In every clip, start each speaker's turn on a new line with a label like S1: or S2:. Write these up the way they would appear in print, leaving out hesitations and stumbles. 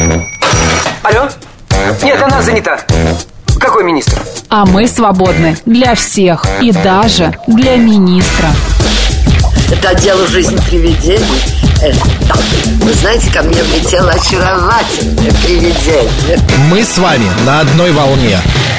S1: Алло? Нет, она занята. Какой министр?
S2: А мы свободны для всех и даже для министра.
S3: Это дело жизни привидений. Вы знаете, ко мне влетело очаровательное привидение.
S4: Мы с вами на одной волне.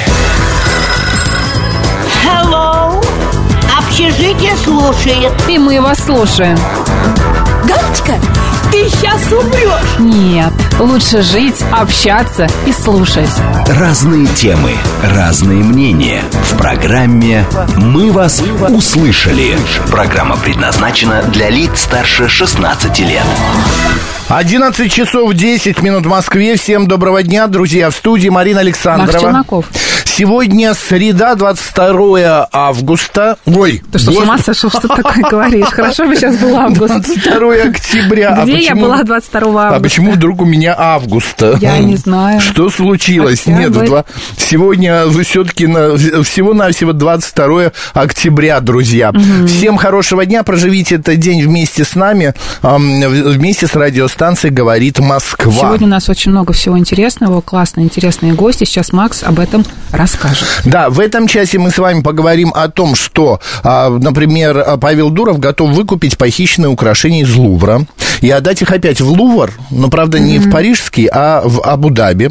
S5: Hello. Общежитие слушает.
S2: И мы вас слушаем.
S5: Галочка, ты сейчас умрешь.
S2: Нет, лучше жить, общаться и слушать.
S6: Разные темы, разные мнения. В программе «Мы вас услышали». Программа предназначена для лиц старше 16 лет.
S4: 11 часов 10 минут в Москве. Всем доброго дня, друзья. В студии Марина Александрова.
S2: Макс Челноков.
S4: Сегодня среда, 22 августа. Ой,
S2: ты что, с ума сошел? Что ты такое говоришь? Хорошо бы сейчас был август.
S4: 22 октября.
S2: Где я была 22 августа?
S4: А почему вдруг у меня августа?
S2: Я не знаю.
S4: Что случилось? Нет, сегодня все-таки всего-навсего 22 октября, друзья. Всем хорошего дня. Проживите этот день вместе с нами, вместе с радиостанцией «Говорит Москва».
S2: Сегодня у нас очень много всего интересного, классные, интересные гости. Сейчас Макс об этом расскажет.
S4: Да, в этом часе мы с вами поговорим о том, что, например, Павел Дуров готов выкупить похищенные украшения из Лувра и отдать их опять в Лувр, но, правда, не в парижский, а в Абу-Даби,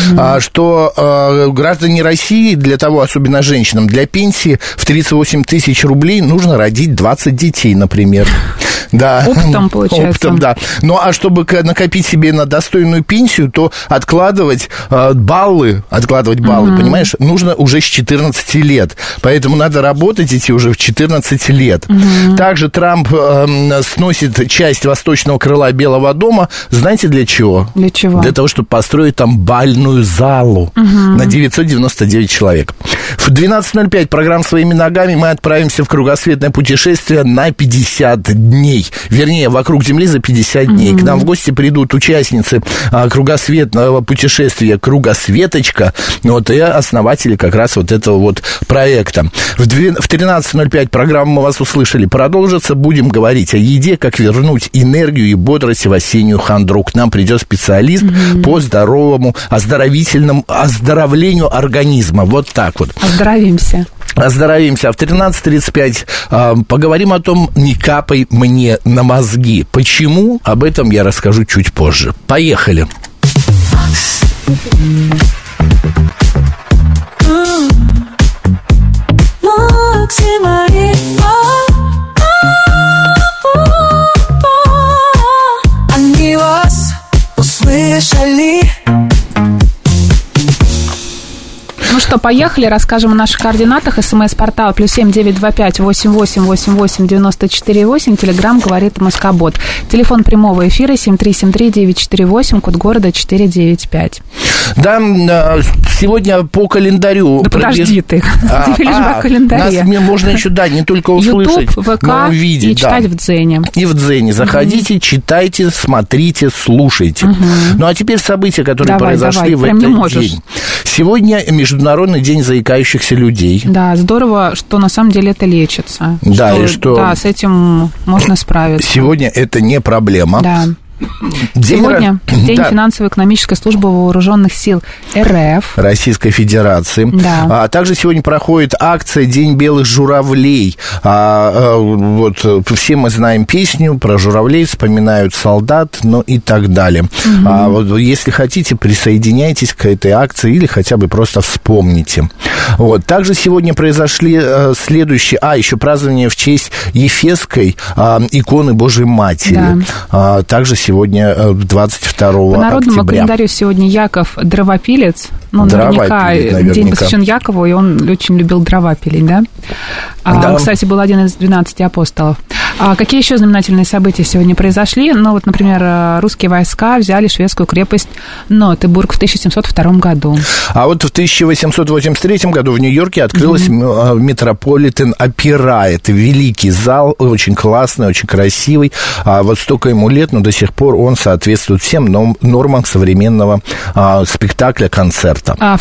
S4: что граждане России, для того, особенно женщинам, для пенсии в 38 тысяч рублей нужно родить 20 детей, например. Да.
S2: Опытом, получается.
S4: Опытом, да. Ну, а чтобы накопить себе на достойную пенсию, то откладывать баллы, понимаешь, нужно уже с 14 лет. Поэтому надо работать идти уже в 14 лет. Также Трамп сносит часть восточного крыла Белого дома. Знаете, для чего?
S2: Для чего?
S4: Для того, чтобы построить там бальную залу на 999 человек. В 12:05 программа «Своими ногами» мы отправимся в кругосветное путешествие на 50 дней. Вернее, вокруг Земли за 50 дней. К нам в гости придут участницы кругосветного путешествия «Кругосветочка», вот, и основатели как раз вот этого вот проекта. В 13:05 программа «Мы вас услышали» продолжится. Будем говорить о еде, как вернуть энергию и бодрость в осеннюю хандру. К нам придет специалист по здоровому, оздоровлению организма. Вот так вот.
S2: Оздоровимся.
S4: А в 13:35 поговорим о том, не капай мне на мозги. Почему? Об этом я расскажу чуть позже. Поехали.
S7: Они вас услышали.
S2: Ну что, поехали, расскажем о наших координатах. СМС-портал +7 925 88 88 94 8. Телеграм «Говорит Москобот». Телефон прямого эфира 7373948, код города 495.
S4: Да, сегодня по календарю...
S2: Да подожди ты, ты лишь бы о календаре.
S4: Нас можно еще, да, не только услышать,
S2: YouTube, ВК
S4: но увидеть.
S2: И читать в Дзене.
S4: И в Дзене. Заходите, читайте, смотрите, слушайте. Ну, а теперь события, которые произошли в этот день. Сегодня Международный день заикающихся людей.
S2: Да, здорово, что на самом деле это лечится.
S4: Да, и что...
S2: Да, с этим можно справиться. Сегодня
S4: это не проблема.
S2: Да. Сегодня День финансово-экономической службы вооруженных сил РФ.
S4: Российской Федерации.
S2: Да.
S4: А также сегодня проходит акция «День белых журавлей». Вот все мы знаем песню про журавлей, вспоминают солдат, ну и так далее. Вот, если хотите, присоединяйтесь к этой акции или хотя бы просто вспомните. Вот. Также сегодня произошли следующие... еще празднование в честь Ефесской иконы Божией Матери. Да. Также сегодня 22 октября.
S2: По народному календарю сегодня Яков Дровопилец. Ну, наверняка день посвящен Якову, и он очень любил дрова пилить, да? Он, кстати, был один из 12 апостолов. Какие еще знаменательные события сегодня произошли? Ну, вот, например, русские войска взяли шведскую крепость Нотебург в 1702 году. А вот в 1883 году в Нью-Йорке открылась Метрополитен Опера. Это великий зал, очень классный, очень красивый. Вот столько ему лет, но до сих пор он соответствует всем нормам современного спектакля, концерта. В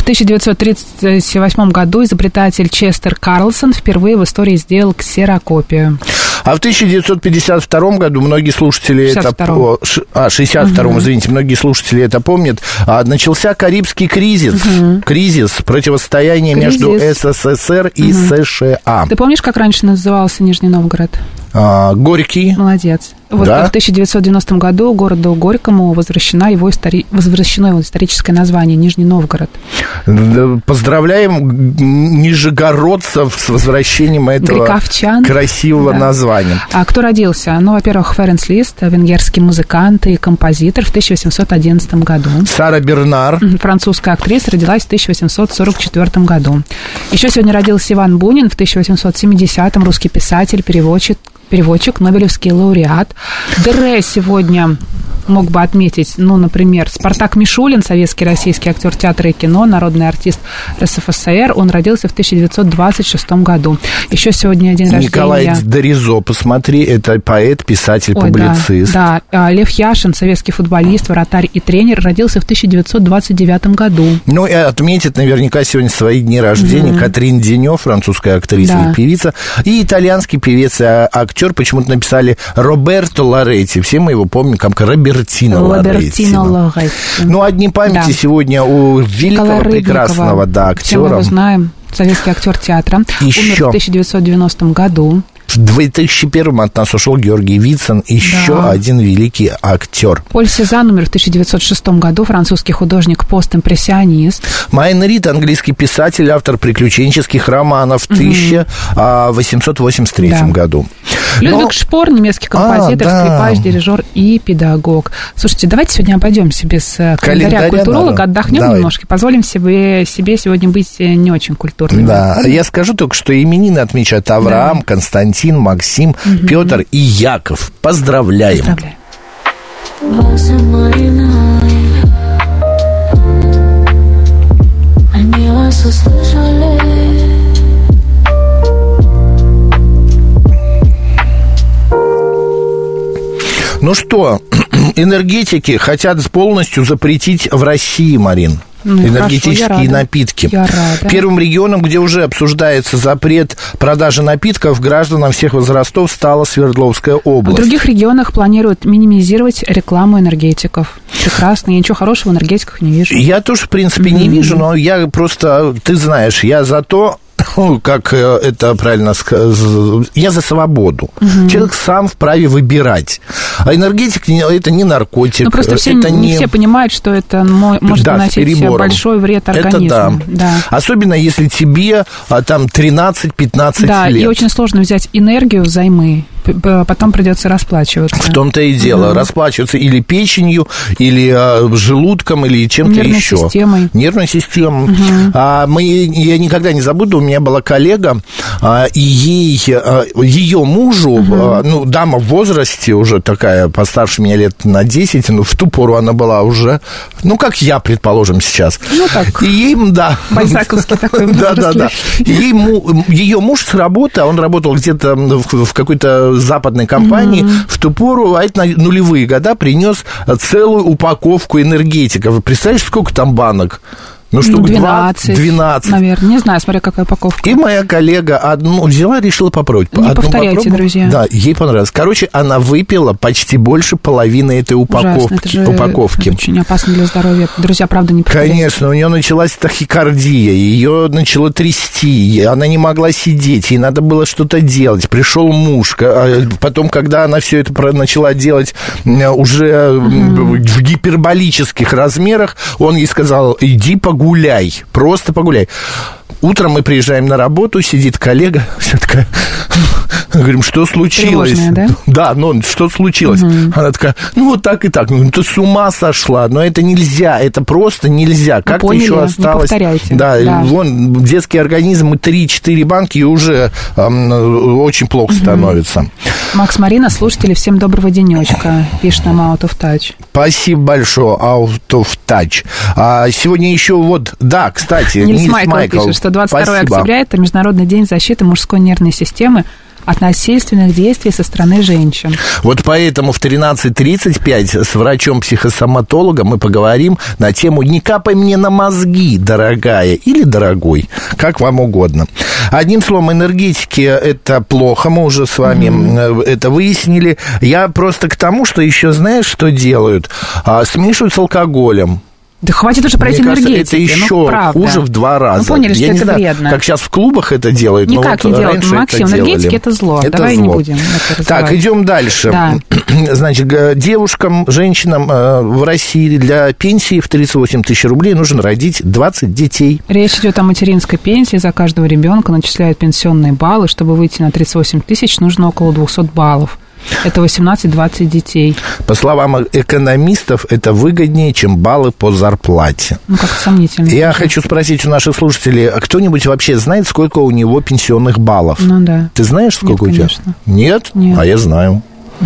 S2: 1938 году изобретатель Честер Карлсон впервые в истории сделал ксерокопию.
S4: А в 1952 году многие слушатели 62-м, извините, многие слушатели это помнят, начался Карибский кризис. Кризис, противостояние между СССР и США.
S2: Ты помнишь, как раньше назывался Нижний Новгород?
S4: Горький.
S2: Молодец. Вот да? В 1990 году городу Горькому возвращено его историческое название Нижний Новгород.
S4: Поздравляем нижегородцев с возвращением этого красивого названия.
S2: А кто родился? Ну, во-первых, Ференц Лист, венгерский музыкант и композитор, в 1811 году.
S4: Сара Бернар.
S2: Французская актриса, родилась в 1844 году. Еще сегодня родился Иван Бунин, в 1870-м, русский писатель, переводчик, нобелевский лауреат. Дре сегодня мог бы отметить, ну, например, Спартак Мишулин, советский российский актер театра и кино, народный артист РСФСР. Он родился в 1926 году. Еще сегодня день рождения...
S4: Николай Доризо, посмотри, это поэт, писатель, публицист.
S2: Да. Лев Яшин, советский футболист, вратарь и тренер, родился в 1929 году.
S4: Ну, и отметит наверняка сегодня свои дни рождения Катрин Денё, французская актриса и певица, и итальянский певец и актер, почему-то написали Роберто Лоретти. Все мы его помним как Робертино Лоретти. Ну, одни памяти сегодня у великого, прекрасного актера.
S2: Все мы его знаем. Советский актер театра. Умер в 1990 году.
S4: В 2001-м от нас ушел Георгий Вицин, еще один великий актер.
S2: Поль Сезанн умер в 1906 году, французский художник, постимпрессионист.
S4: Майн Рид, английский писатель, автор приключенческих романов в 1883 году.
S2: Людвиг Шпор, немецкий композитор, скрипач, дирижер и педагог. Слушайте, давайте сегодня обойдемся без календаря культуролога, отдохнем немножко, позволим себе сегодня быть не очень культурными.
S4: Да, я скажу только, что именины отмечают Авраам, Константин, Максим, Петр и Яков. Поздравляем. Ну что, энергетики хотят полностью запретить в России, Марин. Энергетические напитки. Первым регионом, где уже обсуждается запрет продажи напитков гражданам всех возрастов, стала Свердловская область.
S2: В других регионах планируют минимизировать рекламу энергетиков. Прекрасно, я ничего хорошего в энергетиках не вижу.
S4: Я тоже, в принципе, не вижу, но я просто, ты знаешь, я за то, как это правильно сказать, я за свободу. Человек сам вправе выбирать. А энергетик это не наркотик.
S2: Ну, просто не все понимают, что это может наносить большой вред организму.
S4: Это да. Особенно если тебе там 13-15 лет.
S2: Да, и очень сложно взять энергию взаймы. Потом придется расплачиваться.
S4: В том-то и дело. Расплачиваться или печенью, или желудком, или чем-то еще. Нервной системой. Я никогда не забуду, у меня была коллега, и ее мужу, ну, дама в возрасте, уже такая, постарше меня лет на 10, но в ту пору она была уже, ну, как я, предположим, сейчас.
S2: Ну, так.
S4: И ей,
S2: Байсаковский такой возраст.
S4: Да. Ее муж с работы, он работал где-то в какой-то западной компании, в ту пору, а это нулевые года, принес целую упаковку энергетиков. Вы представляете, сколько там банок? Ну, штук 12.
S2: Наверное, не знаю, смотря какая упаковка.
S4: И моя коллега одну взяла, решила попробовать.
S2: Не повторяйте, друзья.
S4: Да, ей понравилось. Короче, она выпила почти больше половины этой упаковки.
S2: Это же очень опасно для здоровья. Друзья, правда, не повторяйте.
S4: Конечно, у нее началась тахикардия, ее начало трясти, она не могла сидеть, ей надо было что-то делать. Пришел муж, потом, когда она все это начала делать уже в гиперболических размерах, он ей сказал: иди погуляй, просто погуляй. Утром мы приезжаем на работу, сидит коллега, вся такая, говорим, что случилось?
S2: Тревожная, да?
S4: Да, ну, что случилось? Она такая, ну, вот так и так. Ну, ты с ума сошла, но это нельзя, это просто нельзя. Как ты еще осталось?
S2: Не повторяйте.
S4: Да, вон, детский организм, 3-4 банки, и уже очень плохо становится.
S2: Макс, Марина, слушатели, всем доброго денечка, пишет нам Out of Touch.
S4: Спасибо большое, Out of Touch. Сегодня еще вот, да, кстати,
S2: Нильс Майкл пишет, что 22 октября – это Международный день защиты мужской нервной системы. от насильственных действий со стороны женщин.
S4: Вот поэтому в 13:35 с врачом-психосоматологом мы поговорим на тему «Не капай мне на мозги, дорогая» или «дорогой», как вам угодно. Одним словом, энергетики – это плохо, мы уже с вами это выяснили. Я просто к тому, что еще знаешь, что делают? Смешивают с алкоголем.
S2: Да хватит уже про эти энергетики.
S4: Это еще хуже в 2 раза.
S2: Мы поняли, что это вредно.
S4: Как сейчас в клубах это делают.
S2: Никак не делают, Максим. Энергетики – это зло. Давай не будем это развивать.
S4: Так, идем дальше.
S2: Да.
S4: Значит, девушкам, женщинам в России для пенсии в 38 тысяч рублей нужно родить 20 детей.
S2: Речь идет о материнской пенсии. За каждого ребенка начисляют пенсионные баллы. Чтобы выйти на 38 тысяч, нужно около 200 баллов. Это 18-20 детей.
S4: По словам экономистов, это выгоднее, чем баллы по зарплате.
S2: Ну, как-то сомнительно.
S4: Я хочу спросить у наших слушателей, а кто-нибудь вообще знает, сколько у него пенсионных баллов?
S2: Ну, да.
S4: Ты знаешь, сколько у тебя?
S2: Конечно.
S4: Нет?
S2: Нет.
S4: А я знаю.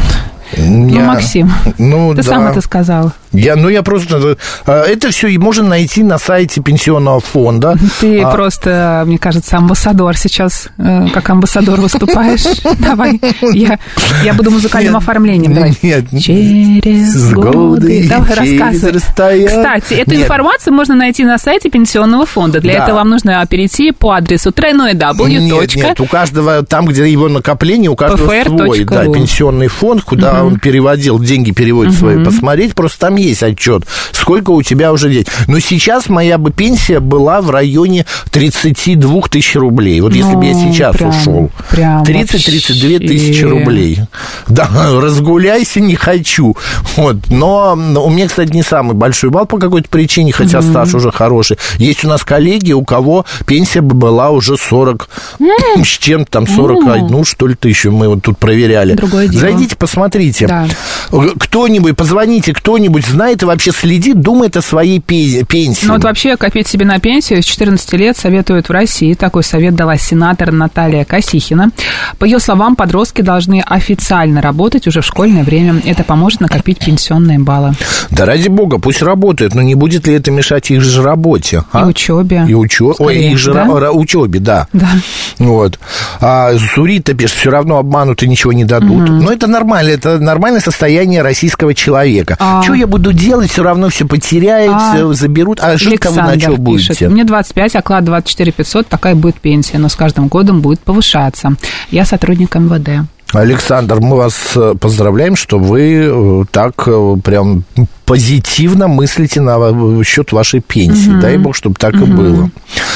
S2: Максим, ты сам это сказал.
S4: Я просто... Это все можно найти на сайте пенсионного фонда.
S2: Ты просто, мне кажется, амбассадор сейчас. Как амбассадор выступаешь. Давай, я буду музыкальным оформлением. Давай.
S4: Нет.
S2: Через годы. Давай, рассказывай. Кстати, эту информацию можно найти на сайте пенсионного фонда. Для этого вам нужно перейти по адресу www.
S4: Нет, у каждого, там, где его накопление, у каждого свой пенсионный фонд, куда он переводил, деньги переводит свои, посмотреть, просто там есть отчет, сколько у тебя уже денег. Но сейчас моя бы пенсия была в районе 32 тысяч рублей. Вот если бы я сейчас ушел. 30-32 тысячи рублей. Да, разгуляйся не хочу. Вот. Но у меня, кстати, не самый большой балл по какой-то причине, хотя стаж уже хороший. Есть у нас коллеги, у кого пенсия бы была уже 40 с чем-то, там 41, что ли, тысячу. Мы вот тут проверяли. Зайдите, посмотрите. Да. Кто-нибудь, позвоните, кто-нибудь знает и вообще следит, думает о своей пенсии.
S2: Ну вот вообще копить себе на пенсию с 14 лет советуют в России. Такой совет дала сенатор Наталья Косихина. По ее словам, подростки должны официально работать уже в школьное время. Это поможет накопить пенсионные баллы.
S4: Да ради бога, пусть работают, но не будет ли это мешать их же работе?
S2: И учебе.
S4: И учебе. Ой, их же учебе, да. Вот. А Зурит-то пишет, все равно обманут и ничего не дадут. Но это нормальное состояние российского человека. Что я буду делать, все равно все потеряют, заберут. А жить-то вы на что будете?
S2: Мне 25, оклад 24 500, такая будет пенсия, но с каждым годом будет повышаться. Я сотрудник МВД.
S4: Александр, мы вас поздравляем, что вы так прям позитивно мыслите на счет вашей пенсии. Дай бог, чтобы так и было.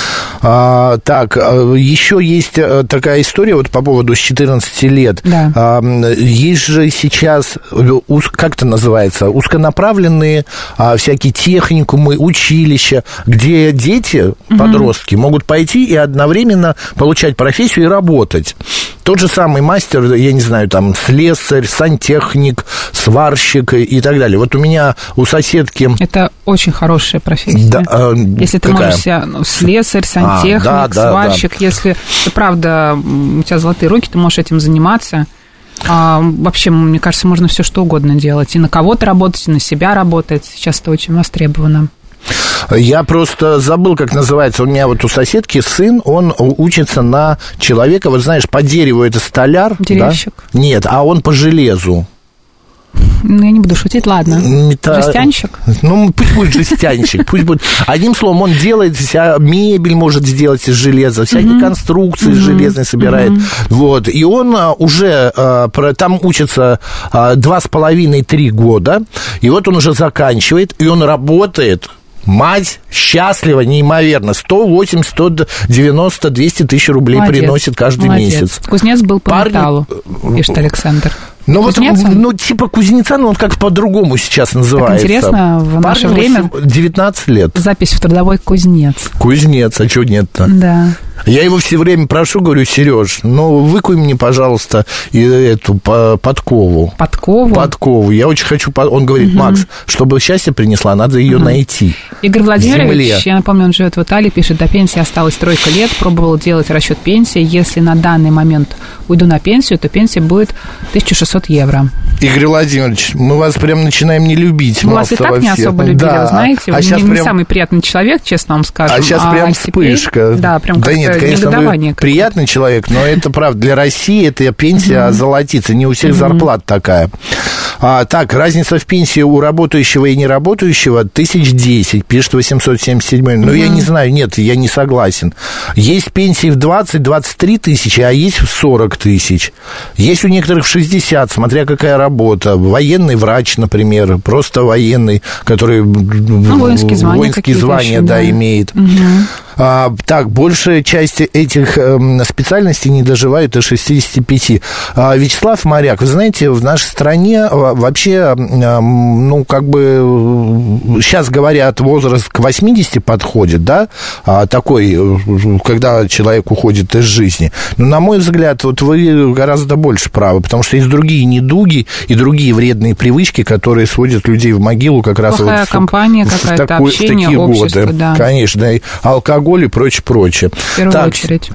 S4: Так, еще есть такая история вот по поводу с 14 лет. Да. Есть же сейчас, как это называется, узконаправленные всякие техникумы, училища, где дети, подростки, могут пойти и одновременно получать профессию и работать. Тот же самый мастер, я не знаю, там, слесарь, сантехник, сварщик и так далее. Вот у меня у соседки...
S2: Это очень хорошая профессия. Да, если ты можешь себя... слесарь, сантехник, сварщик, если ты, правда, у тебя золотые руки, ты можешь этим заниматься. Вообще, мне кажется, можно все что угодно делать. И на кого-то работать, и на себя работать. Сейчас это очень востребовано.
S4: Я просто забыл, как называется. У меня вот у соседки сын, он учится на человека, вот знаешь, по дереву это столяр.
S2: Деревщик?
S4: Да? Нет, а он по железу.
S2: Ну, я не буду шутить, ладно. Жестянщик?
S4: Ну, пусть будет жестянщик. Пусть будет. Одним словом, он делает вся мебель, может сделать из железа, всякие конструкции из железной собирает. Вот. И он уже там учится 2,5-3 года, и вот он уже заканчивает, и он работает. Мать счастлива неимоверно. 180, 190, 200 тысяч рублей приносит каждый месяц.
S2: Кузнец был по металлу, пишет Александр.
S4: Ну, вот, типа кузнеца, но он как по-другому сейчас называется.
S2: Так интересно, в наше время...
S4: 19 лет.
S2: Запись в трудовой кузнец.
S4: Кузнец, а чего нет-то?
S2: Да.
S4: Я его все время прошу, говорю, Сереж, ну, выкуй мне, пожалуйста, эту подкову.
S2: Подкову?
S4: Подкову. Я очень хочу... Он говорит, Макс, чтобы счастье принесла, надо ее найти.
S2: Игорь Владимирович, я напомню, он живет в Италии, пишет, до пенсии осталось 3 лет, пробовал делать расчет пенсии. Если на данный момент уйду на пенсию, то пенсия будет 1600 евро.
S4: Игорь Владимирович, мы вас прям начинаем не любить.
S2: Мы вас и так не особо любили, вы знаете. Вы не самый приятный человек, честно вам скажу.
S4: А сейчас прям вспышка.
S2: Да, прям как-то
S4: Нет, конечно, вы приятный человек, но это правда. Для России это пенсия озолотится. Не у всех зарплата такая. Так, разница в пенсии у работающего и неработающего 1010, пишет 877. Ну, я не знаю, нет, я не согласен. Есть пенсии в 20-23 тысячи, а есть в 40 тысяч. Есть у некоторых в 60, смотря какая работа. Военный врач, например, просто военный, который воинские звания да, имеет. Так, большая часть этих специальностей не доживает до 65. Вячеслав Моряк, вы знаете, в нашей стране вообще, ну, как бы, сейчас говорят, возраст к 80 подходит, да, такой, когда человек уходит из жизни. Но, на мой взгляд, вот вы гораздо больше правы, потому что есть другие недуги и другие вредные привычки, которые сводят людей в могилу как раз
S2: плохая
S4: вот
S2: компания, какая-то общение,
S4: такие
S2: общество,
S4: годы.
S2: Да.
S4: Конечно, и алкоголь и прочее.
S2: В первую очередь.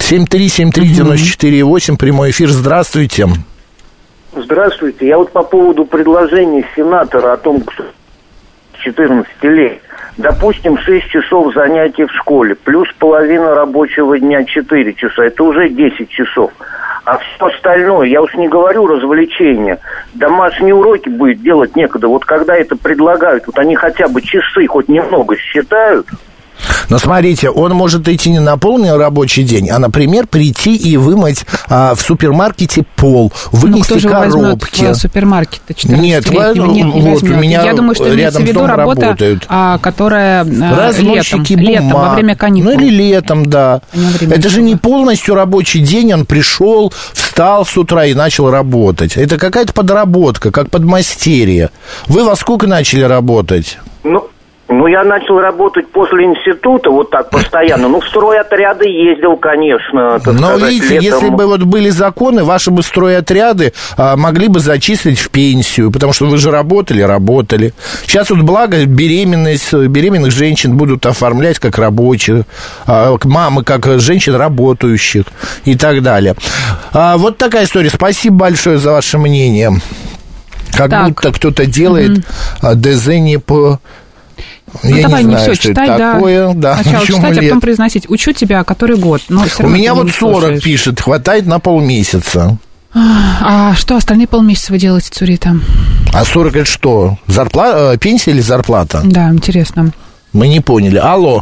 S4: 7373948, прямой эфир, здравствуйте.
S8: Здравствуйте. Я вот по поводу предложения сенатора о том, что 14 лет, допустим, 6 часов занятий в школе, плюс половина рабочего дня 4 часа, это уже 10 часов. А все остальное, я уж не говорю развлечения, домашние уроки будет делать некогда. Вот когда это предлагают, вот они хотя бы часы хоть немного считают.
S4: Но смотрите, он может идти не на полный рабочий день, а, например, прийти и вымыть в супермаркете пол, вынести коробки.
S2: В супермаркет-то 14
S4: Нет,
S2: вот
S4: у меня
S2: я думаю, что
S4: рядом с домом работают.
S2: Которая
S4: разносчики
S2: летом, во время каникул.
S4: Ну, или летом, да. Это же не полностью рабочий день, он пришел, встал с утра и начал работать. Это какая-то подработка, как подмастерье. Вы во сколько начали работать?
S8: Ну, я начал работать после института, вот так постоянно. Ну, в стройотряды ездил, конечно.
S4: Но, видите,
S8: летом.
S4: если бы вот были законы, ваши бы стройотряды могли бы зачислить в пенсию, потому что вы же работали. Сейчас вот благо беременных женщин будут оформлять как рабочих, мамы как женщин работающих и так далее. Вот такая история. Спасибо большое за ваше мнение. Как будто кто-то делает ДЗ не по...
S2: Ну,
S4: я
S2: давай
S4: не
S2: не
S4: знаю,
S2: все
S4: что
S2: читай,
S4: это такое. Да.
S2: Сначала читать, а потом произносить. Учу тебя, который год. Но все
S4: у
S2: равно
S4: меня вот 40
S2: слушаешь.
S4: пишет, хватает на полмесяца.
S2: А что остальные полмесяца вы делаете, Цурита?
S4: А 40 это что? Пенсия или зарплата?
S2: Да, интересно.
S4: Мы не поняли. Алло.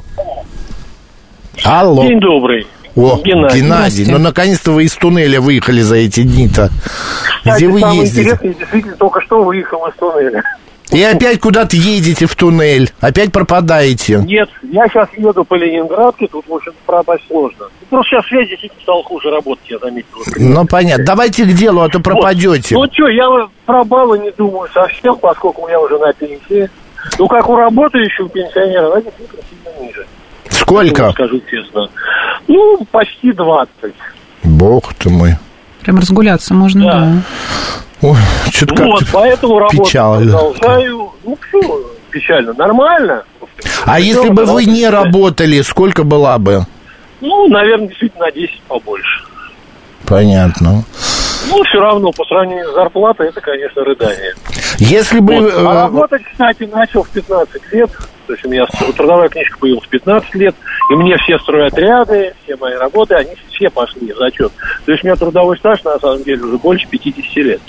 S9: День добрый.
S4: О, Геннадий, ну наконец-то вы из туннеля выехали за эти дни-то.
S9: Кстати,
S4: где вы
S9: самое
S4: ездите?
S9: Интересное, действительно, только что выехал из туннеля.
S4: И опять куда-то едете в туннель, опять пропадаете.
S9: Нет, я сейчас еду по Ленинградке, тут, в общем, пропасть сложно. Просто сейчас связь действительно стала хуже работать, я заметил.
S4: Ну, понятно. Давайте к делу, а то пропадете.
S9: Вот. Ну, что, я про баллы не думаю совсем, поскольку у меня уже на пенсии. Ну, как у работающего пенсионера, она действительно сильно ниже.
S4: Сколько?
S9: Скажу честно. Ну, почти 20.
S4: Бог ты мой.
S2: Прям разгуляться можно, да.
S4: Ой, что-то
S9: вот,
S4: как-то
S9: поэтому работать
S4: печально.
S9: Продолжаю. Ну, что, печально, нормально.
S4: А если бы вы не работали, сколько была бы?
S9: Ну, наверное, действительно на 10 побольше.
S4: Понятно.
S9: Ну, все равно, по сравнению с зарплатой, это, конечно, рыдание.
S4: Если бы...
S9: Вот. А работать, кстати, начал в 15 лет. То есть у меня трудовая книжка появилась в 15 лет, и мне все стройотряды, все мои работы, они все пошли в зачет. То есть у меня трудовой стаж, на самом деле, уже больше 50 лет.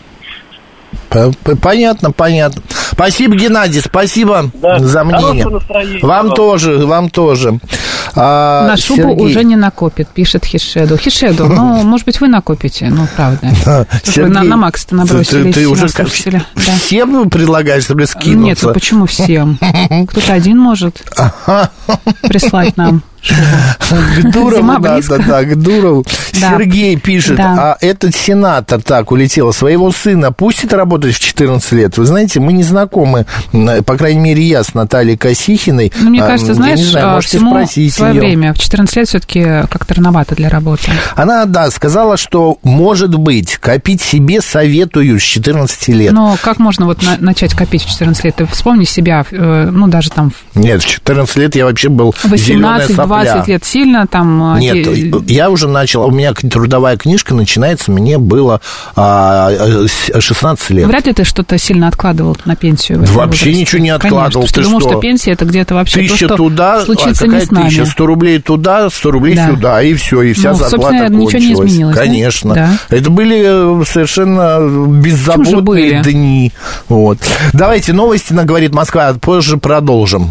S4: Понятно. Спасибо, Геннадий, спасибо за мнение. Вам тоже.
S2: На шубу Сергей уже не накопит, пишет Хишеду. Ну, может быть, вы накопите, ну, правда. Сергей, на Макса-то набросились.
S4: Ты уже всем предлагаешь, чтобы скинуться?
S2: Нет, ну почему всем? Кто-то один может прислать нам.
S4: К Дурову, к Дурову. Сергей пишет, а этот сенатор так улетел, своего сына пустит работать в 14 лет? Вы знаете, мы не знакомы, по крайней мере, я с Натальей Косихиной.
S2: Ну, мне кажется, знаешь,
S4: всему
S2: свое время. В 14 лет все-таки как-то рановато для работы.
S4: Она, сказала, что, может быть, копить себе советую с 14 лет.
S2: Но как можно вот начать копить в 14 лет? Ты вспомни себя, ну, даже там...
S4: Нет, в 14 лет я вообще был
S2: 18, 20 лет сильно там...
S4: Нет, я уже начал, у меня трудовая книжка начинается, мне было 16 лет.
S2: Вряд ли ты что-то сильно откладывал на пенсию?
S4: Вообще ничего не откладывал.
S2: Конечно, ты думал, что пенсия это где-то вообще
S4: 1000 туда,
S2: случится не с нами.
S4: 1000, 100 рублей туда, 100 рублей сюда, и все, и вся зарплата кончилась.
S2: Ничего не изменилось,
S4: конечно.
S2: Да?
S4: Это были совершенно беззаботные дни. Вот. Давайте новости на «Говорит Москва», позже продолжим.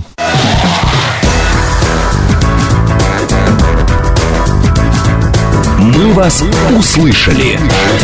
S6: Мы вас услышали.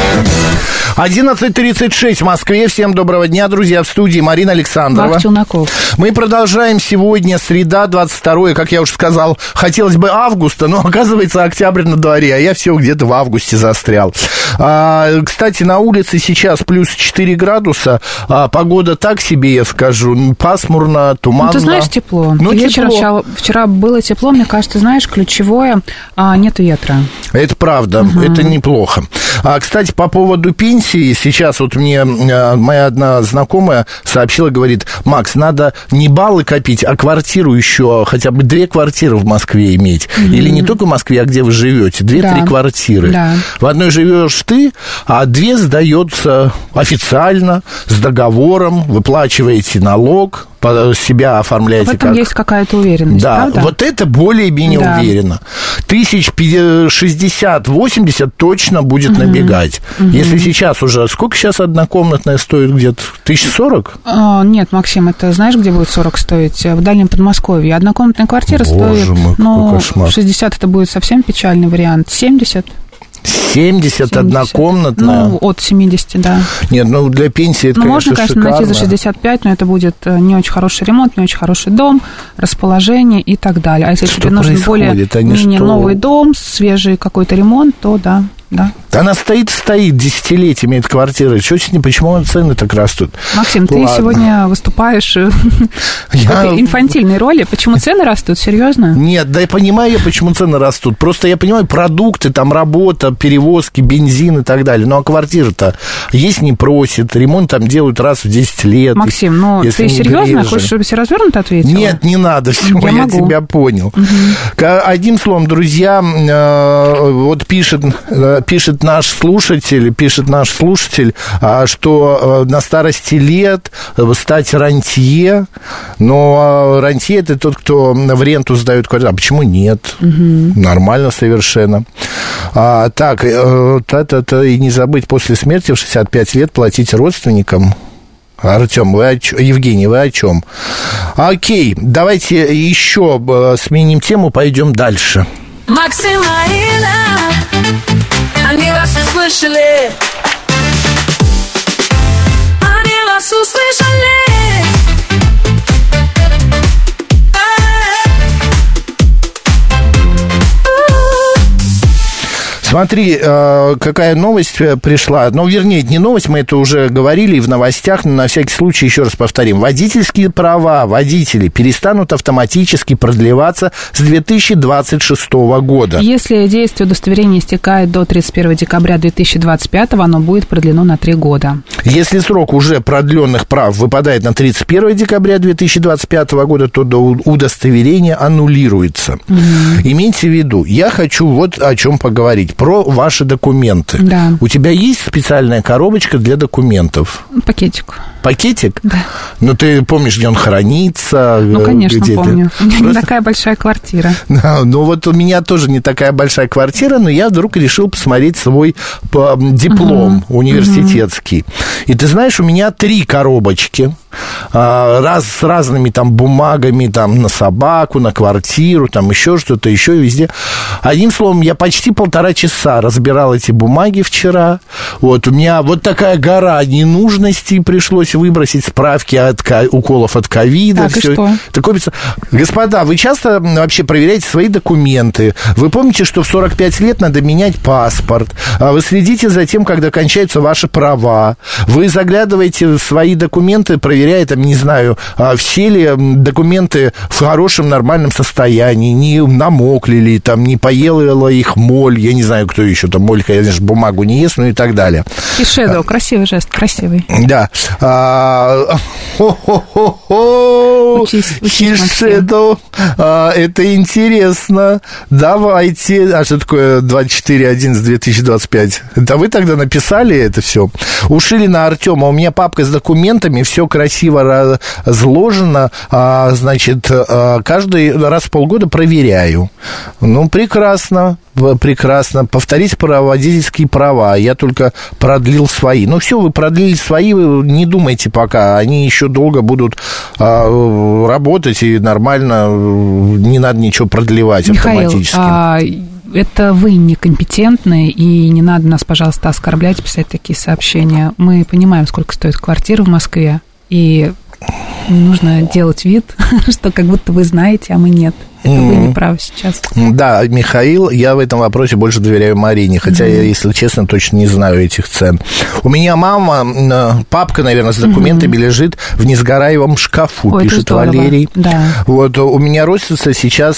S4: 11:36 в Москве. Всем доброго дня, друзья. В студии Марина Александрова.
S2: Вах Челноков.
S4: Мы продолжаем сегодня, среда, 22, как я уже сказал, хотелось бы августа, но оказывается октябрь на дворе, а я все где-то в августе застрял. Кстати, на улице сейчас плюс 4 градуса, погода так себе, я скажу, пасмурно, туманно.
S2: Ну, ты знаешь, тепло. Вечером вчера было тепло, мне кажется, знаешь, ключевое, нету ветра.
S4: Это правда, это неплохо. Кстати, по поводу пенсии, сейчас вот мне моя одна знакомая сообщила, говорит: Макс, надо не баллы копить, а квартиру еще, хотя бы 2 квартиры в Москве иметь. Или не только в Москве, а где вы живете, 2-3 квартиры. Да. В одной живешь ты, а 2 сдается официально, с договором, выплачиваете налог, себя оформляете.
S2: В этом есть какая-то уверенность,
S4: да,
S2: правда?
S4: Вот это более-менее уверенно. 1060-80 точно будет набегать. Если сейчас уже... Сколько сейчас однокомнатная стоит где-то? 1040?
S2: Нет, Максим, это знаешь, где будет 40 стоить? В Дальнем Подмосковье. Однокомнатная квартира стоит...
S4: Мой,
S2: 60 это будет совсем печальный вариант. 70
S4: однокомнатная?
S2: Ну, от 70, да.
S4: Нет, ну для пенсии это, конечно,
S2: можно, конечно,
S4: шикарно.
S2: найти за 65, но это будет не очень хороший ремонт, не очень хороший дом, расположение и так далее. А если тебе нужен более-менее новый дом, свежий какой-то ремонт, то да.
S4: Она стоит десятилетиями, эта квартира. Почему цены так растут?
S2: Максим, ты сегодня выступаешь в этой инфантильной роли. Почему цены растут? Серьезно?
S4: Нет, да я понимаю, почему цены растут. Просто я понимаю, продукты, там работа, перевозки, бензин и так далее. Ну, а квартира-то есть не просит, ремонт там делают раз в 10 лет.
S2: Максим, ну ты серьезно? Хочешь, чтобы я развернуто ответила?
S4: Нет, не надо, все, я тебя понял. Одним словом, друзья, вот пишет наш слушатель, что на старости лет стать рантье, но рантье это тот, кто в ренту сдает квартиру. А почему нет? Нормально совершенно. И не забыть после смерти в 65 лет платить родственникам. Артем, Евгений, вы о чем? Окей, давайте еще сменим тему, пойдем дальше.
S7: Максим, Марина, они вас услышали. Они вас услышали.
S4: Смотри, какая новость пришла. Ну, вернее, не новость, мы это уже говорили и в новостях, но на всякий случай еще раз повторим. Водительские права водителей перестанут автоматически продлеваться с 2026 года.
S2: Если действие удостоверения истекает до 31 декабря 2025, оно будет продлено на 3 года.
S4: Если срок уже продленных прав выпадает на 31 декабря 2025 года, то удостоверение аннулируется. Имейте в виду, я хочу вот о чем поговорить. Про ваши документы.
S2: Да.
S4: У тебя есть специальная коробочка для документов?
S2: Пакетик.
S4: Пакетик?
S2: Да.
S4: Ну, ты помнишь, где он хранится?
S2: Ну, конечно, помню. У меня не такая большая квартира.
S4: Ну, вот у меня тоже не такая большая квартира, но я вдруг решил посмотреть свой диплом университетский. И ты знаешь, у меня 3 коробочки. С разными там бумагами, там, на собаку, на квартиру, там, еще что-то, еще везде. Одним словом, я почти 1,5 часа разбирал эти бумаги вчера. Вот, у меня вот такая гора ненужностей, пришлось выбросить справки от уколов от ковида.
S2: Так, и что?
S4: Господа, вы часто вообще проверяете свои документы. Вы помните, что в 45 лет надо менять паспорт. Вы следите за тем, когда кончаются ваши права. Вы заглядываете в свои документы, проверяя, там, не знаю, все ли документы в хорошем, нормальном состоянии, не намокли ли, там, не поела их моль, я не знаю, знаю, кто еще, там, Моль, конечно, бумагу не ест, ну и так далее.
S2: И Shadow, красивый жест, красивый.
S4: Да.
S2: Учись,
S4: Shadow, это интересно. Давайте. А что такое 24.11.2025? Это вы тогда написали это все? У Шилина Артема, у меня папка с документами, все красиво разложено, значит, каждый раз в полгода проверяю. Ну, прекрасно. Повторить водительские права. Я только продлил свои. Ну, все, вы продлили свои, вы не думайте пока. Они еще долго будут работать, и нормально, не надо ничего продлевать автоматически.
S2: Михаил, это вы некомпетентны, и не надо нас, пожалуйста, оскорблять, писать такие сообщения. Мы понимаем, сколько стоит квартира в Москве, и не нужно делать вид, что как будто вы знаете, а мы нет. Это вы не правы сейчас.
S4: Да, Михаил, я в этом вопросе больше доверяю Марине, хотя я, если честно, точно не знаю этих цен. У меня мама, папка, наверное, с документами лежит в несгораемом шкафу, пишет Валерий.
S2: Да.
S4: Вот, у меня родственница сейчас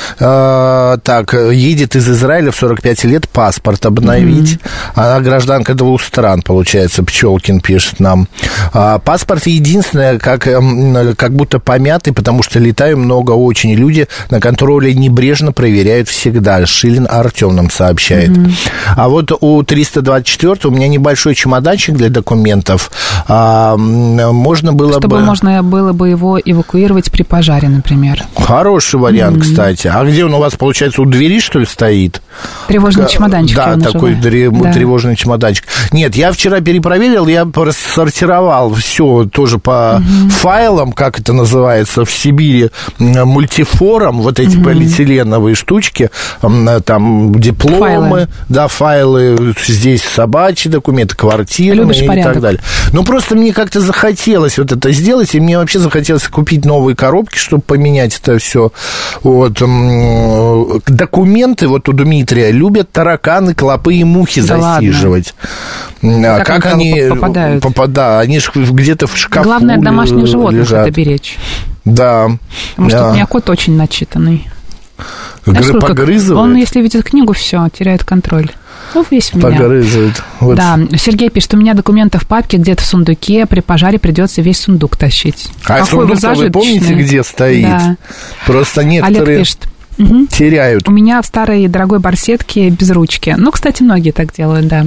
S4: едет из Израиля в 45 лет паспорт обновить. Она гражданка 2 стран, получается, Пчелкин пишет нам. Паспорт единственное, как будто помятый, потому что летаю много очень, люди на контроле небрежно проверяют всегда. Шилин Артем нам сообщает. А вот у 324 у меня небольшой чемоданчик для документов. Можно было
S2: можно было бы его эвакуировать при пожаре, например.
S4: Хороший вариант, кстати. А где он у вас, получается, у двери, что ли, стоит?
S2: Тревожный чемоданчик.
S4: Да, такой тревожный чемоданчик. Нет, я вчера перепроверил, я рассортировал все тоже по файлам, как это называется в Сибири, мультифорам, вот эти полиэтиленовые штучки, там дипломы, файлы, здесь собачьи документы, квартирные и так далее. Ну, просто мне как-то захотелось вот это сделать, и мне вообще захотелось купить новые коробки, чтобы поменять это все. Вот. Документы, вот у Дмитрия, любят тараканы, клопы и мухи засиживать.
S2: Ладно. Как они
S4: попадают? Они же где-то в шкафу
S2: главное, домашних животных это беречь.
S4: Да.
S2: Потому что у меня кот очень начитанный.
S4: Погрызывает?
S2: Он, если видит книгу, все, теряет контроль. Ну, весь меня.
S4: Погрызывает. Вот.
S2: Да, Сергей пишет, у меня документы в папке где-то в сундуке, при пожаре придется весь сундук тащить.
S4: А сундук-то вы помните, где стоит? Да. Просто некоторые...
S2: Олег пишет.
S4: Теряют.
S2: У меня в старой дорогой барсетке без ручки. Ну, кстати, многие так делают, да.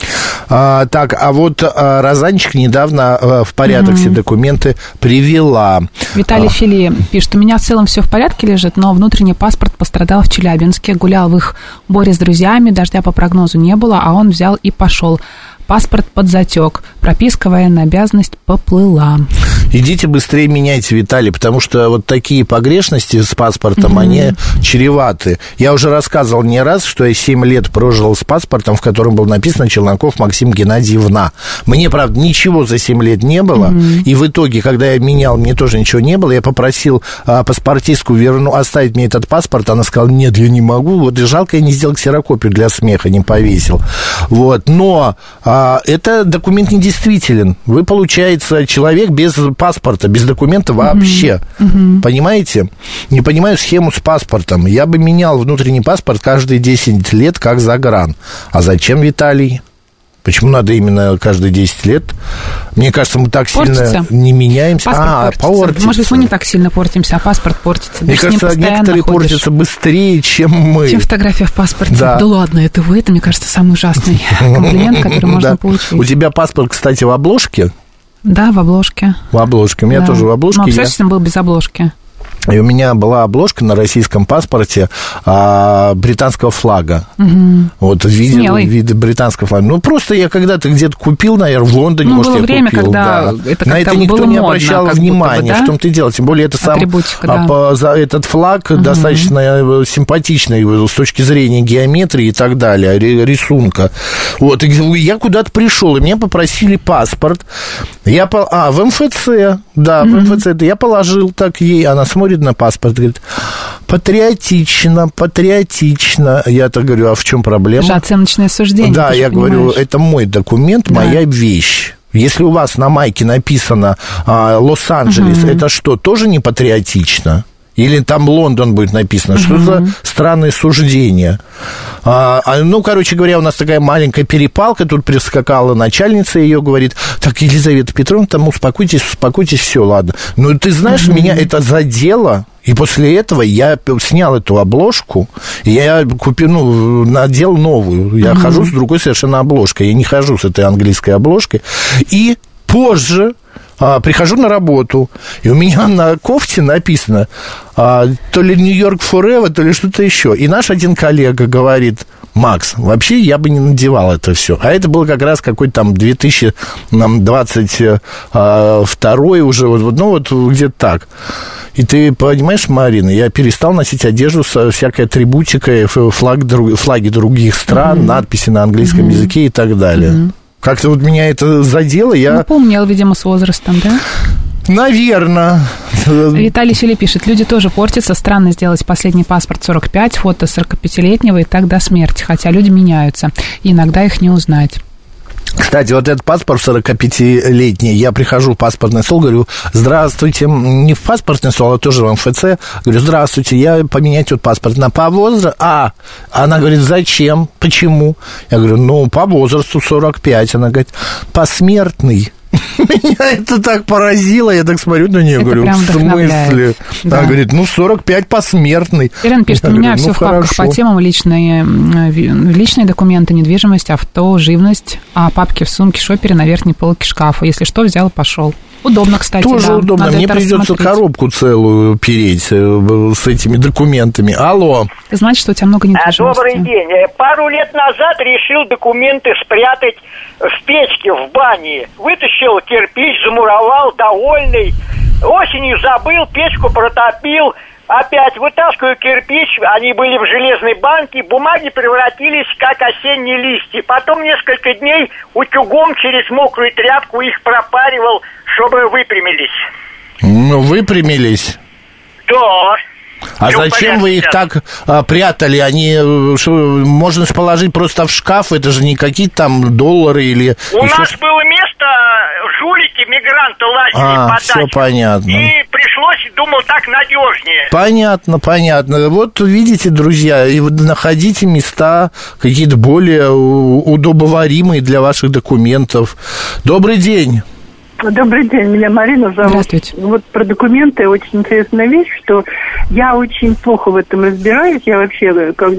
S4: А вот Розанчик недавно в порядок все документы привела.
S2: Виталий Фили пишет, у меня в целом все в порядке лежит, но внутренний паспорт пострадал в Челябинске. Гулял в их Боре с друзьями, дождя по прогнозу не было, а он взял и пошел. Паспорт подзатек, прописка, военная обязанность поплыла.
S4: Идите быстрее меняйте, Виталий, потому что вот такие погрешности с паспортом, они чреваты. Я уже рассказывал не раз, что я 7 лет прожил с паспортом, в котором было написано Челноков Максим Геннадьевна. Мне, правда, ничего за 7 лет не было, и в итоге, когда я менял, мне тоже ничего не было. Я попросил паспортистку оставить мне этот паспорт, она сказала, нет, я не могу, вот и жалко, я не сделал ксерокопию для смеха, не повесил. Вот, но... это документ недействителен. Вы, получается, человек без паспорта, без документа вообще. Понимаете? Не понимаю схему с паспортом. Я бы менял внутренний паспорт каждые 10 лет, как загран. А зачем, Виталий? Почему надо именно каждые 10 лет? Мне кажется, мы так сильно не меняемся.
S2: Портится. Может быть, мы не так сильно портимся, а паспорт портится.
S4: Мне кажется, некоторые портятся быстрее, чем мы.
S2: Чем фотография в паспорте. Да ладно, это вы, это, мне кажется, самый ужасный комплимент, который можно получить.
S4: У тебя паспорт, кстати, в обложке?
S2: Да, в обложке.
S4: В обложке. У меня тоже в обложке.
S2: Но обязательно был без обложки.
S4: И у меня была обложка на российском паспорте британского флага. Вот видел вид британского флага. Ну, просто я когда-то где-то купил, наверное, в Лондоне, может, я
S2: время,
S4: купил.
S2: Когда это
S4: на это никто не обращал внимания, в том-то и дело. Тем более, это сам этот флаг достаточно симпатичный с точки зрения геометрии и так далее, рисунка. Вот, и я куда-то пришел, и меня попросили паспорт. В МФЦ, да, в МФЦ. Я положил так ей, она смотрит на паспорт, говорит, патриотично. Я-то говорю, а в чем проблема?
S2: Это же оценочное суждение.
S4: Да, я говорю, это мой документ, моя вещь. Если у вас на майке написано Лос-Анджелес, это что, тоже не патриотично? Или там Лондон будет написано. Что за странные суждения? Короче говоря, у нас такая маленькая перепалка. Тут прискакала начальница, ее говорит: так, Елизавета Петровна, там успокойтесь, все, ладно. Но ты знаешь, меня это задело. И после этого я снял эту обложку, и я надел новую. Я хожу с другой совершенно обложкой. Я не хожу с этой английской обложкой. И позже прихожу на работу, и у меня на кофте написано то ли Нью-Йорк Forever, то ли что-то еще. И наш один коллега говорит: Макс, вообще я бы не надевал это все. А это был как раз какой-то там 2022 уже, где-то так. И ты понимаешь, Марина, я перестал носить одежду со всякой атрибутикой, флаги других стран, надписи на английском языке и так далее. Как-то вот меня это задело, я...
S2: Напомнил, видимо, с возрастом, да?
S4: Наверное.
S2: Виталий Селе пишет: люди тоже портятся, странно сделать последний паспорт 45, фото 45-летнего и так до смерти, хотя люди меняются, и иногда их не узнать.
S4: Кстати, вот этот паспорт 45-летний, я прихожу в паспортный стол, говорю: здравствуйте, не в паспортный стол, а тоже в МФЦ, говорю: здравствуйте, я поменять вот паспорт на по возрасту. Она говорит: зачем, почему? Я говорю: по возрасту 45. Она говорит: посмертный. Меня это так поразило, я так смотрю на нее, говорю: в смысле? Да. Она говорит: 45 посмертный.
S2: Ирина пишет: у меня все в папках по темам: личные документы, недвижимость, авто, живность, а папки в сумке, шопере на верхней полке шкафа. Если что, взял и пошел. Удобно, кстати,
S4: тоже удобно. Надо. Мне придется коробку целую переть с этими документами. Алло.
S2: Значит, что у тебя много недвижимости.
S10: Добрый день. Пару лет назад решил документы спрятать в печке в бане. Вытащил кирпич, замуровал, довольный. Осенью забыл, печку протопил. Опять вытаскиваю кирпич, они были в железной банке, бумаги превратились как осенние листья. Потом несколько дней утюгом через мокрую тряпку их пропаривал, чтобы выпрямились.
S4: Выпрямились?
S10: Да.
S4: А зачем вы их так прятали? Они, можно же положить просто в шкаф, это же не какие-то там доллары или...
S10: У нас было место, жулики, мигранты лазили по дачам.
S4: Все понятно.
S10: И пришлось, думал, так надежнее.
S4: Понятно. Вот видите, друзья, и находите места какие-то более удобоваримые для ваших документов. Добрый день.
S11: Добрый день, меня Марина зовут.
S2: Здравствуйте.
S11: Вот про документы очень интересная вещь, что я очень плохо в этом разбираюсь. Я вообще,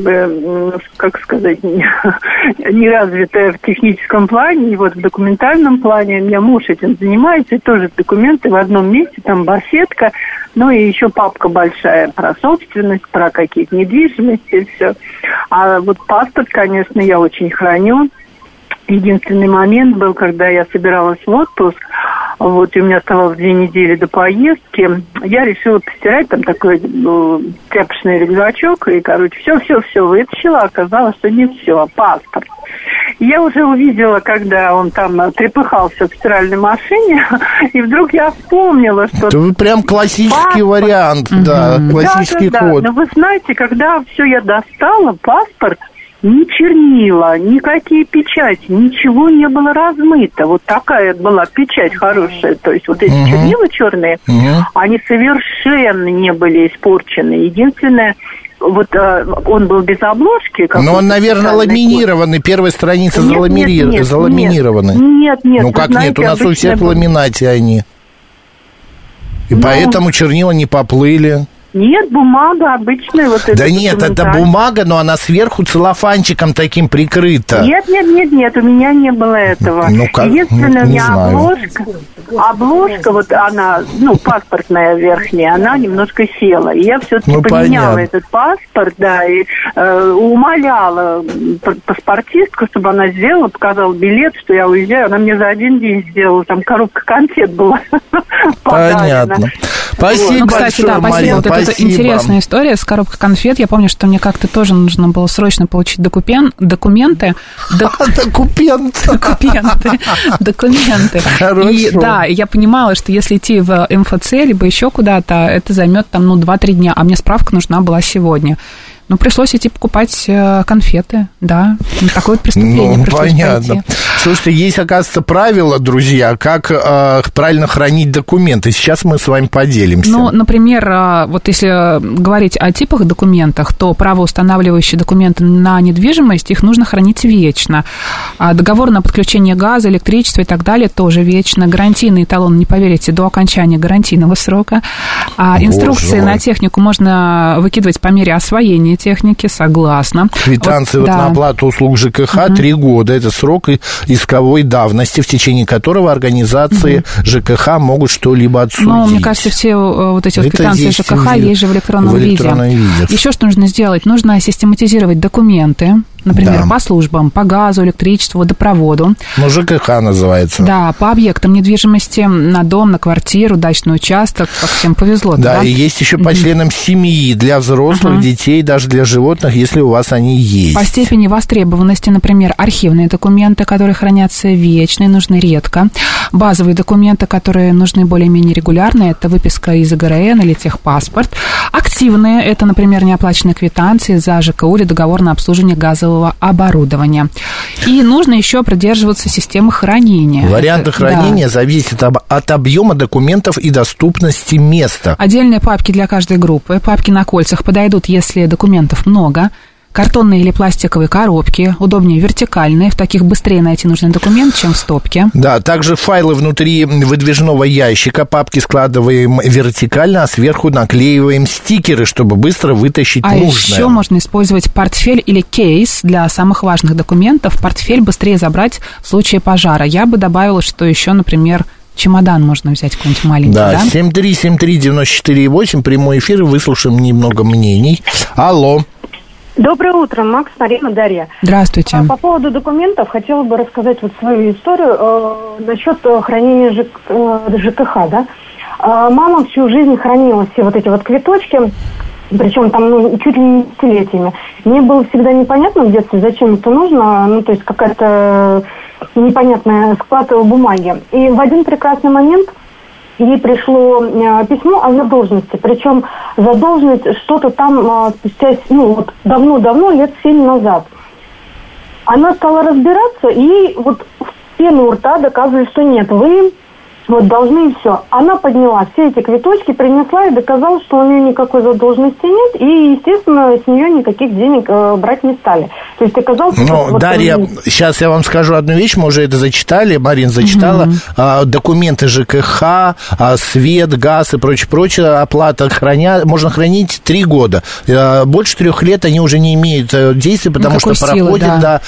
S11: не развитая в техническом плане, и вот в документальном плане. У меня муж этим занимается, и тоже документы в одном месте, там барсетка, и еще папка большая про собственность, про какие-то недвижимости и все. А вот паспорт, конечно, я очень храню. Единственный момент был, когда я собиралась в отпуск, и у меня оставалось 2 недели до поездки, я решила постирать, там такой тряпочный рюкзачок, и, все вытащила, оказалось, что не все, а паспорт. И я уже увидела, когда он там трепыхался в стиральной машине, и вдруг я вспомнила, что...
S4: Это прям классический вариант, классический ход.
S11: Но вы знаете, когда все я достала, паспорт, ни чернила, никакие печати, ничего не было размыто. Вот такая была печать хорошая. То есть вот эти чернила черные, они совершенно не были испорчены. Единственное, он был без обложки.
S4: Но он, наверное, ламинированный. Первая страница заламинированы.
S11: Нет.
S4: Ну как нет? У нас у всех в ламинате они. И поэтому чернила не поплыли.
S11: Нет, бумага обычная.
S4: Да нет, это бумага, но она сверху целлофанчиком таким прикрыта.
S11: Нет, у меня не было этого. Единственное, у меня обложка, она, паспортная верхняя, она немножко села. И я все-таки поменяла этот паспорт, и умоляла паспортистку, чтобы она сделала, показала билет, что я уезжаю. Она мне за один день сделала, там коробка конфет была.
S4: Понятно. Спасибо большое, Марина.
S2: Это интересная история с коробкой конфет. Я помню, что мне как-то тоже нужно было срочно получить документы.
S4: Хорошо.
S2: И я понимала, что если идти в МФЦ, либо еще куда-то, это займет там, 2-3 дня, а мне справка нужна была сегодня. Пришлось идти покупать конфеты, да. Такое вот преступление пришлось
S4: понятно.
S2: пройти.
S4: Слушайте, есть, оказывается, правила, друзья, как правильно хранить документы. Сейчас мы с вами поделимся.
S2: Ну, например, вот если говорить о типах документов, то правоустанавливающие документы на недвижимость, их нужно хранить вечно. А договор на подключение газа, электричества и так далее тоже вечно. Гарантийный талон, не поверите, до окончания гарантийного срока. Инструкции на технику можно выкидывать по мере освоения техники, согласна.
S4: Квитанции вот, на оплату услуг ЖКХ 3 года. Это срок исковой давности, в течение которого организации ЖКХ могут что-либо отсудить.
S2: Ну, мне кажется, все вот эти вот квитанции ЖКХ есть же в электронном виде. Еще что нужно сделать? Нужно систематизировать документы, например, по службам, по газу, электричеству, водопроводу.
S4: Ну, ЖКХ называется.
S2: Да, по объектам недвижимости, на дом, на квартиру, дачный участок, как всем повезло.
S4: Да, и есть еще по членам семьи, для взрослых, детей, даже для животных, если у вас они есть.
S2: По степени востребованности, например, архивные документы, которые хранятся вечно и нужны редко. Базовые документы, которые нужны более-менее регулярно, это выписка из ИГРН или техпаспорт. Активные, это, например, неоплаченные квитанции за ЖКУ или договор на обслуживание газового оборудования. И нужно еще придерживаться системы хранения.
S4: Варианты хранения зависят от объема документов и доступности места.
S2: Отдельные папки для каждой группы. Папки на кольцах подойдут, если документов много. Картонные или пластиковые коробки, удобнее вертикальные, в таких быстрее найти нужный документ, чем в стопке.
S4: Да, также файлы внутри выдвижного ящика, папки складываем вертикально, а сверху наклеиваем стикеры, чтобы быстро вытащить нужное.
S2: А еще можно использовать портфель или кейс для самых важных документов. Портфель быстрее забрать в случае пожара. Я бы добавила, что еще, например, чемодан можно взять какой-нибудь маленький, да?
S4: 7373948, прямой эфир, выслушаем немного мнений. Алло.
S12: Доброе утро, Макс, Марина, Дарья.
S2: Здравствуйте.
S12: По поводу документов хотела бы рассказать вот свою историю насчет хранения ЖКХ, да. Мама всю жизнь хранила все вот эти вот квиточки, причем там чуть ли не десятилетиями. Мне было всегда непонятно в детстве, зачем это нужно, то есть какая-то непонятная склад бумаги. И в один прекрасный момент ей пришло письмо о задолженности. Причем задолженность что-то там спустя, давно-давно, лет 7 назад. Она стала разбираться, и вот в пену у рта доказывали, что нет, вы должны и все. Она подняла все эти квиточки, принесла и доказала, что у нее никакой задолженности нет, и, естественно, с нее никаких денег брать не стали. То есть оказалось...
S4: Дарья, сейчас я вам скажу одну вещь, мы уже это зачитали, Марина зачитала, документы ЖКХ, свет, газ и прочее, оплата можно хранить 3 года. Больше 3 лет они уже не имеют действия, потому что проходит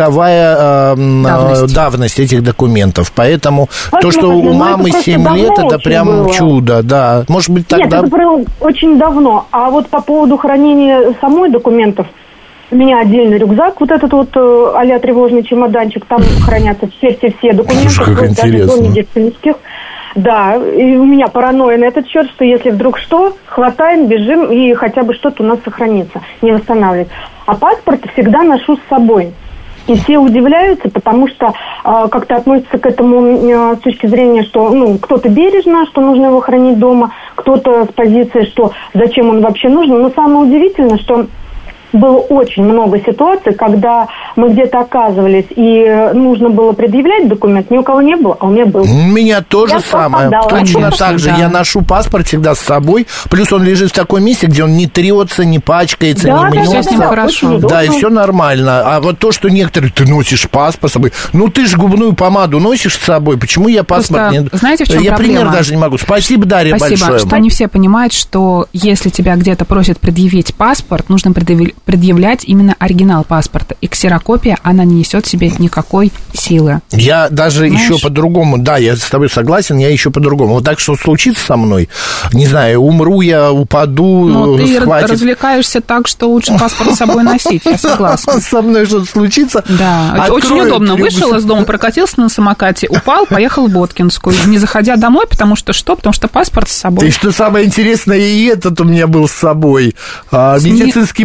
S4: исковая давность этих документов. Поэтому то, что у мамы 7 лет, это прям было. Чудо, да. Может быть, тогда...
S12: Нет, это было очень давно. А вот по поводу хранения самой документов, у меня отдельный рюкзак, вот этот вот а-ля тревожный чемоданчик, там хранятся все документы, даже до медицинских. Да, и у меня паранойя на этот счет, что если вдруг что, хватаем, бежим, и хотя бы что-то у нас сохранится, не восстанавливать. А паспорт всегда ношу с собой. И все удивляются, потому что как-то относятся к этому с точки зрения, что кто-то бережно, что нужно его хранить дома, кто-то с позиции, что зачем он вообще нужен. Но самое удивительное, что было очень много ситуаций, когда мы где-то оказывались, и нужно было предъявлять документ, ни у кого не было, а у меня был.
S4: У меня тоже самое. Точно так же. Я ношу паспорт всегда с собой, плюс он лежит в таком месте, где он не трется, не пачкается, не мнется.
S2: Да, хорошо.
S4: Да, и все нормально. А вот то, что некоторые, ты носишь паспорт с собой, ты же губную помаду носишь с собой, почему я паспорт не...
S2: Знаете, в чем
S4: проблема? Я пример даже не могу. Спасибо, Дарья, большое.
S2: Спасибо, что не все понимают, что если тебя где-то просят предъявить паспорт, нужно предъявлять именно оригинал паспорта. И ксерокопия, она не несет в себе никакой силы.
S4: Я даже еще по-другому, да, я с тобой согласен, я еще по-другому. Вот так что случится со мной, не знаю, умру я, упаду,
S2: ты развлекаешься так, что лучше паспорт с собой носить, я согласна.
S4: Со мной что-то случится.
S2: Да, очень удобно. Вышел из дома, прокатился на самокате, упал, поехал в Боткинскую, не заходя домой, потому что паспорт с собой.
S4: И что самое интересное, и этот у меня был с собой, медицинский полис.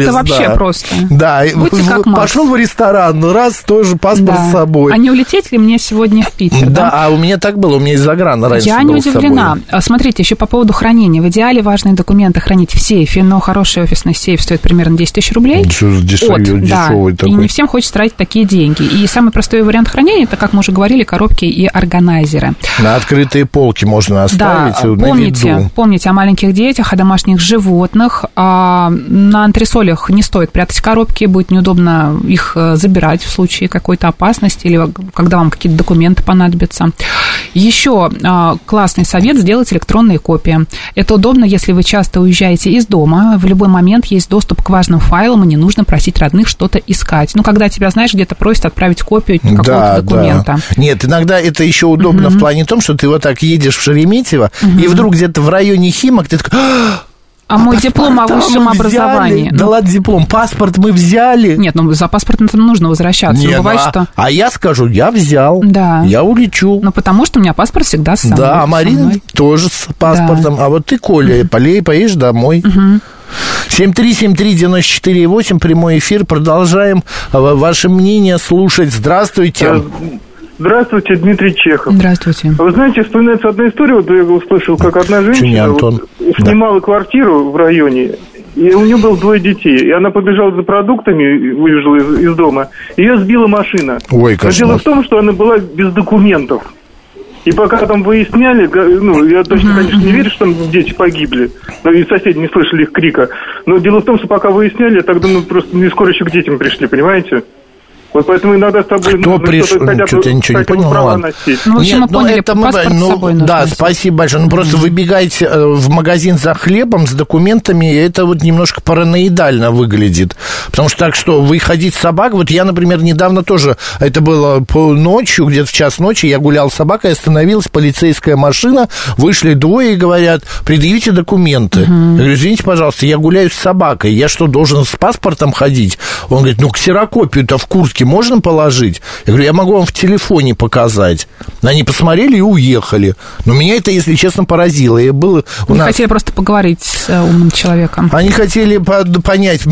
S2: это вообще просто.
S4: Да, пошел в ресторан, раз, тоже паспорт с собой.
S2: А не улететь ли мне сегодня в Питер?
S4: Да, а у меня так было, у меня из заграна раньше
S2: Я не удивлена. Смотрите, еще по поводу хранения. В идеале важные документы хранить в сейфе, но хороший офисный сейф стоит примерно 10 тысяч рублей.
S4: Дешевый такой.
S2: И не всем хочется тратить такие деньги. И самый простой вариант хранения, это, как мы уже говорили, коробки и органайзеры.
S4: На открытые полки можно оставить.
S2: Да, помните о маленьких детях, о домашних животных. На антресолях не стоит прятать коробки, будет неудобно их забирать в случае какой-то опасности или когда вам какие-то документы понадобятся. Еще классный совет – сделать электронные копии. Это удобно, если вы часто уезжаете из дома, в любой момент есть доступ к важным файлам, и не нужно просить родных что-то искать. Ну, когда тебя, знаешь, где-то просят отправить копию какого-то документа.
S4: Да. Нет, иногда это еще удобно в плане том, что ты вот так едешь в Шереметьево, и вдруг где-то в районе Химок ты такой...
S2: А мой диплом о высшем образовании.
S4: Да ладно, диплом, паспорт мы взяли.
S2: Нет, за паспортом нужно возвращаться.
S4: Бывает, что... А я скажу, я взял, я улечу.
S2: Потому что у меня паспорт всегда с собой.
S4: Да, а Марина тоже с паспортом. Да. А вот ты, Коля, поедешь домой. 7373948, прямой эфир, продолжаем ваше мнение слушать. Здравствуйте.
S13: Здравствуйте, Дмитрий Чехов.
S2: Здравствуйте.
S13: Вы знаете, вспоминается одна история, вот я услышал, как одна женщина снимала квартиру в районе, и у нее было 2 детей, и она побежала за продуктами, выбежала из дома, ее сбила машина.
S4: Ой,
S13: но дело в том, что она была без документов. И пока там выясняли, я точно, конечно, не верю, что там дети погибли, и соседи не слышали их крика, но дело в том, что пока выясняли, я тогда просто не скоро еще к детям пришли, понимаете? Вот поэтому иногда с тобой
S4: нужно что-то я ничего не понял,
S13: права носить.
S2: Ну, в общем, мы поняли, паспорт с собой нужно.
S4: Да, спасибо большое. Просто выбегаете в магазин за хлебом с документами, это вот немножко параноидально выглядит. Потому что так что, выходить с собакой, вот я, например, недавно тоже, это было ночью, где-то в час ночи, я гулял с собакой, остановилась полицейская машина, вышли 2 и говорят, предъявите документы. Я говорю, извините, пожалуйста, я гуляю с собакой, я что, должен с паспортом ходить? Он говорит, ксерокопию-то в куртке можно положить? Я говорю, я могу вам в телефоне показать. Они посмотрели и уехали. Но меня это, если честно, поразило.
S2: Хотели просто поговорить с умным человеком.
S4: Они хотели понять,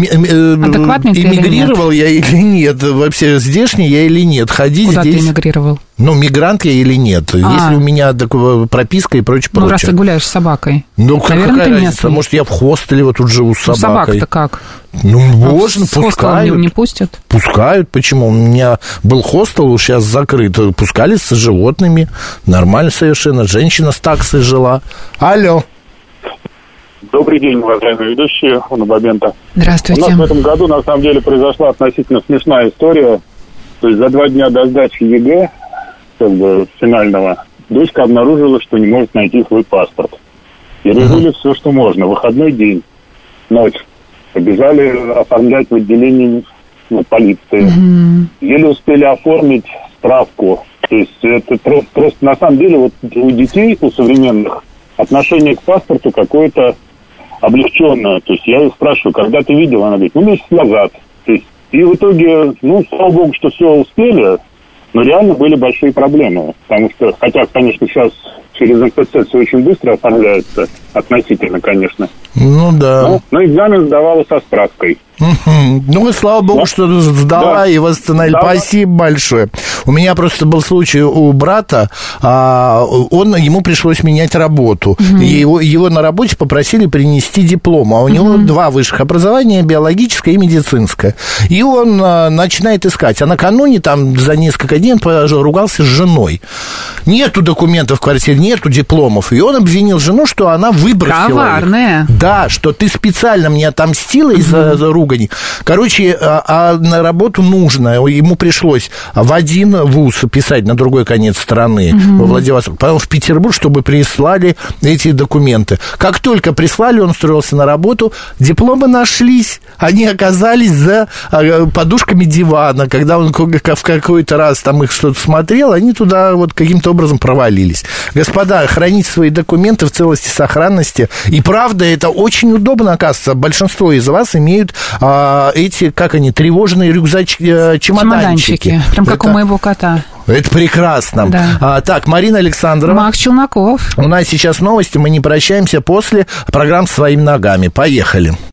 S4: эмигрировал я или нет. Вообще, здешний я или нет. Ходить
S2: Куда
S4: здесь...
S2: ты эмигрировал?
S4: Мигрант я или нет. Если у меня прописка и прочее.
S2: Раз ты гуляешь с собакой.
S4: Наверное, какая разница? Может, я в хостеле вот тут живу с собакой.
S2: Собак-то как?
S4: Можно,
S2: пускают. Не пустят?
S4: Пускают. Почему? У меня был хостел, сейчас закрыт. Пускали с животными. Нормально совершенно. Женщина с таксой жила. Алло.
S14: Добрый день, уважаемые ведущие. Бабенко.
S2: Здравствуйте.
S14: У нас в этом году, на самом деле, произошла относительно смешная история. То есть за 2 дня до сдачи ЕГЭ, финального, дочка обнаружила, что не может найти свой паспорт. И решили все, что можно. Выходной день, ночь. Побежали оформлять в отделении полиции. Еле успели оформить справку. То есть это просто на самом деле вот у детей, у современных, отношение к паспорту какое-то облегченное. То есть я ее спрашиваю, когда ты видел? Она говорит, месяц назад. То есть, и в итоге, слава богу, что все успели, но реально были большие проблемы. Потому что, хотя, конечно, сейчас через МФЦ все очень быстро оформляется, относительно, конечно.
S4: Да.
S14: Но экзамен сдавала со справкой.
S4: И слава богу, что сдала и восстановили. Спасибо большое. У меня просто был случай у брата, ему пришлось менять работу. Его на работе попросили принести диплом, а у него 2 высших образования, биологическое и медицинское. И он начинает искать. А накануне, там, за несколько дней ругался с женой. Нету документов в квартире, нету дипломов. И он обвинил жену, что она выбросила
S2: Коварная.
S4: их. Да, что ты специально мне отомстила из-за ругани. Короче, на работу нужно. Ему пришлось в один вуз писать на другой конец страны, во Владивосток, потом в Петербург, чтобы прислали эти документы. Как только прислали, он устроился на работу, дипломы нашлись, они оказались за подушками дивана. Когда он в какой-то раз там их что-то смотрел, они туда вот каким-то образом провалились. Господа, храните свои документы в целости, сохранности. И правда, это очень удобно, оказывается. Большинство из вас имеют эти, тревожные чемоданчики.
S2: Прям как у моего кота.
S4: Это прекрасно.
S2: Да.
S4: Так, Марина Александрова.
S2: Макс Челноков.
S4: У нас сейчас новости, мы не прощаемся после программы «Своими ногами». Поехали.